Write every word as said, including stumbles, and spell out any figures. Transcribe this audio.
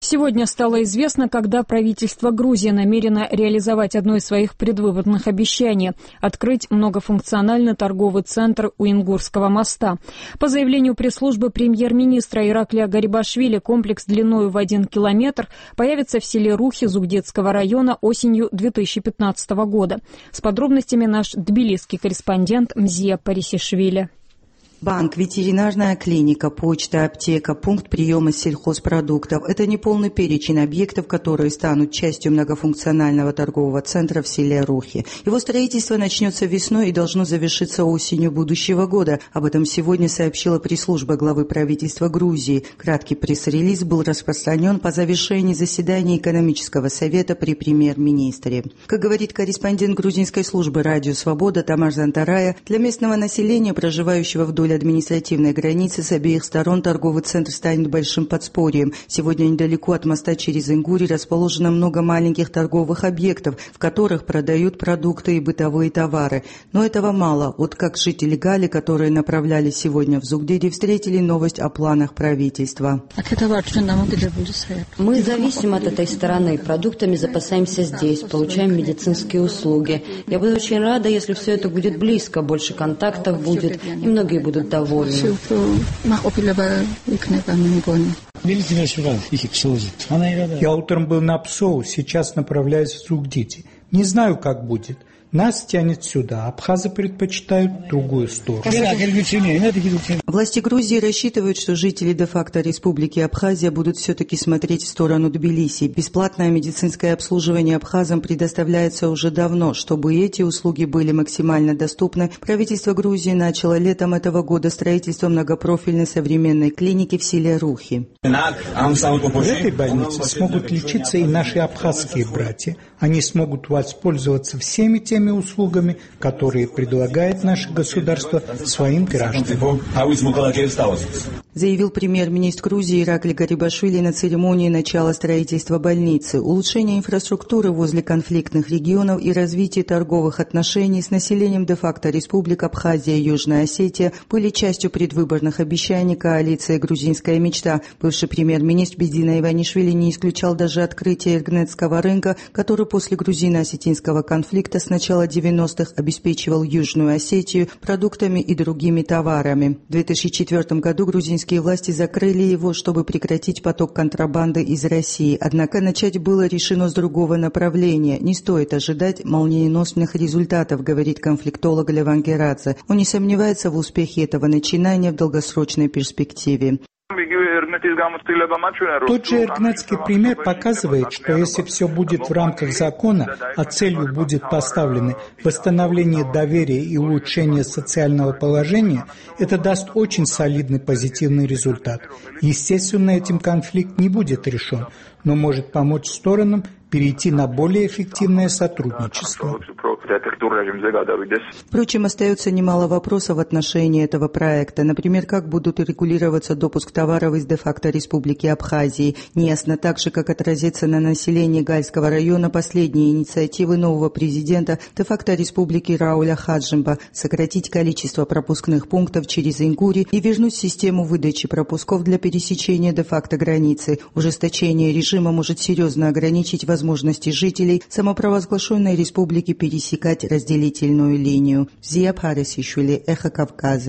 Сегодня стало известно, когда правительство Грузии намерено реализовать одно из своих предвыборных обещаний – открыть многофункциональный торговый центр у Ингурского моста. По заявлению пресс-службы премьер-министра Ираклия Гарибашвили, комплекс длиною в один километр появится в селе Рухи Зугдетского района осенью две тысячи пятнадцатого года. С подробностями наш тбилисский корреспондент Мзия Парисишвили. Банк, ветеринарная клиника, почта, аптека, пункт приема сельхозпродуктов – это не полный перечень объектов, которые станут частью многофункционального торгового центра в селе Рухи. Его строительство начнется весной и должно завершиться осенью будущего года. Об этом сегодня сообщила пресс-служба главы правительства Грузии. Краткий пресс-релиз был распространен по завершении заседания экономического совета при премьер-министре. Как говорит корреспондент грузинской службы «Радио Свобода» Тамар Зантарая, для местного населения, проживающего вдоль административной границы с обеих сторон, торговый центр станет большим подспорьем. Сегодня недалеко от моста через Ингури расположено много маленьких торговых объектов, в которых продают продукты и бытовые товары. Но этого мало. Вот как жители Гали, которые направлялись сегодня в Зугдеде, встретили новость о планах правительства. Мы зависим от этой стороны. Продуктами запасаемся здесь, получаем медицинские услуги. Я буду очень рада, если все это будет близко, больше контактов будет, и многие будут довольны. Я утром был на Псоу, сейчас направляюсь в Зугдети. Не знаю, как будет. Нас тянет сюда, абхазы предпочитают другую сторону. Власти Грузии рассчитывают, что жители де-факто Республики Абхазия будут все-таки смотреть в сторону Тбилиси. Бесплатное медицинское обслуживание абхазам предоставляется уже давно. Чтобы эти услуги были максимально доступны, правительство Грузии начало летом этого года строительство многопрофильной современной клиники в селе Рухи. В этой больнице смогут лечиться и наши абхазские братья. Они смогут воспользоваться всеми теми услугами, которые предлагает наше государство своим гражданам. Заявил премьер-министр Грузии Ираклий Гарибашвили на церемонии начала строительства больницы. Улучшение инфраструктуры возле конфликтных регионов и развитие торговых отношений с населением де-факто Республик Абхазия и Южная Осетия были частью предвыборных обещаний коалиции «Грузинская мечта». Бывший премьер-министр Бедзина Иванишвили не исключал даже открытие иргнетского рынка, который после грузино-осетинского конфликта с начала девяностых обеспечивал Южную Осетию продуктами и другими товарами. В две тысячи четвёртом году грузинские власти закрыли его, чтобы прекратить поток контрабанды из России. Однако начать было решено с другого направления. Не стоит ожидать молниеносных результатов, говорит конфликтолог Леван Герадзе. Он не сомневается в успехе этого начинания в долгосрочной перспективе. Тот же иргнетский пример показывает, что если все будет в рамках закона, а целью будет поставлено восстановление доверия и улучшение социального положения, это даст очень солидный позитивный результат. Естественно, этим конфликт не будет решен, но может помочь сторонам перейти на более эффективное сотрудничество. Впрочем, остается немало вопросов в отношении этого проекта. Например, как будут регулироваться допуск товаров из де-факто Республики Абхазии. Неясно также, как отразится на населении Гальского района последние инициативы нового президента де-факто Республики Рауля Хаджимба сократить количество пропускных пунктов через Ингури и вернуть систему выдачи пропусков для пересечения де-факто границы. Ужесточение режима может серьезно ограничить возможности жителей самопровозглашенной республики пересекать разделительную линию. Мзия Парисишвили, Эхо Кавказа.